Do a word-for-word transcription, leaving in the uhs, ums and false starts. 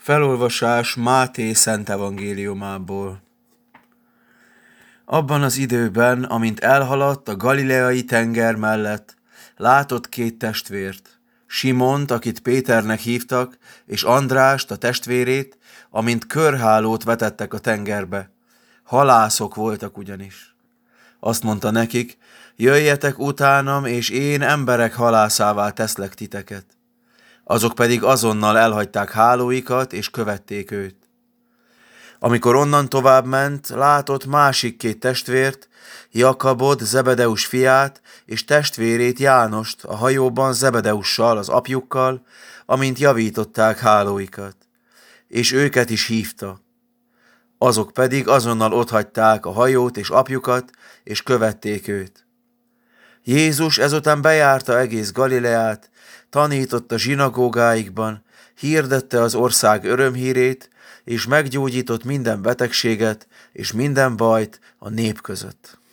Felolvasás Máté Szent Evangéliumából. Abban az időben, amint elhaladt a galileai tenger mellett, látott két testvért, Simont, akit Péternek hívtak, és Andrást, a testvérét, amint körhálót vetettek a tengerbe. Halászok voltak ugyanis. Azt mondta nekik, jöjjetek utánam, és én emberek halászává teszlek titeket. Azok pedig azonnal elhagyták hálóikat, és követték őt. Amikor onnan tovább ment, látott másik két testvért, Jakabot, Zebedeus fiát, és testvérét Jánost a hajóban Zebedeussal, az apjukkal, amint javították hálóikat. És őket is hívta. Azok pedig azonnal otthagyták a hajót és apjukat, és követték őt. Jézus ezután bejárta egész Galileát, tanított a zsinagógáikban, hirdette az ország örömhírét, és meggyógyított minden betegséget és minden bajt a nép között.